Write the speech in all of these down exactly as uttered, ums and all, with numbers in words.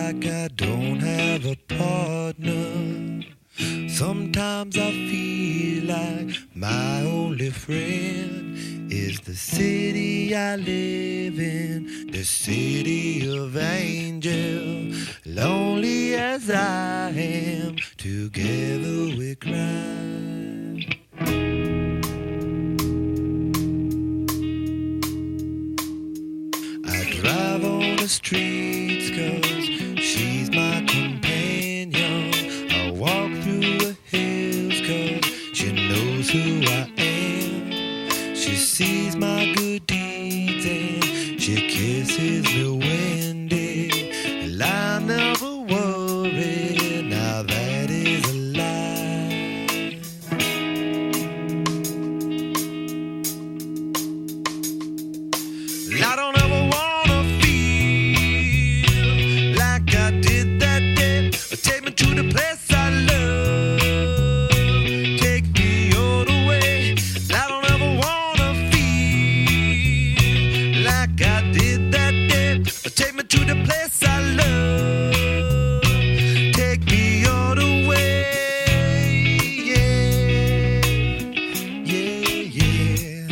like I don't have a partner. Sometimes I feel like my only friend is the city I live in, the city of angels. Lonely as I am, together we cry. I drive on the streets 'cause she's my companion. I walk through the hills 'cause she knows who I am. She sees my good deeds and she kisses me when day. And I never worry, now that is a lie. I don't ever wanna feel like I did that day. Take me to the place I love, take me all the way. I don't ever wanna feel like I did that day. Take me to the place I love, take me all the way. Yeah, yeah, yeah.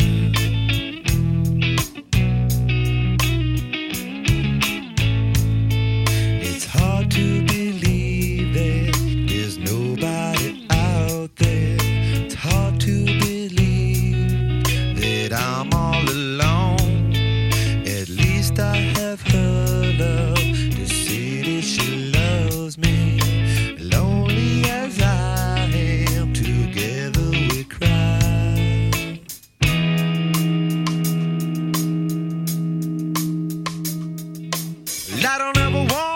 It's hard to believe that there's nobody out there. It's hard to believe that I'm all alone. At least I have her love to see that she loves me. Lonely as I am, together we cry. I don't ever want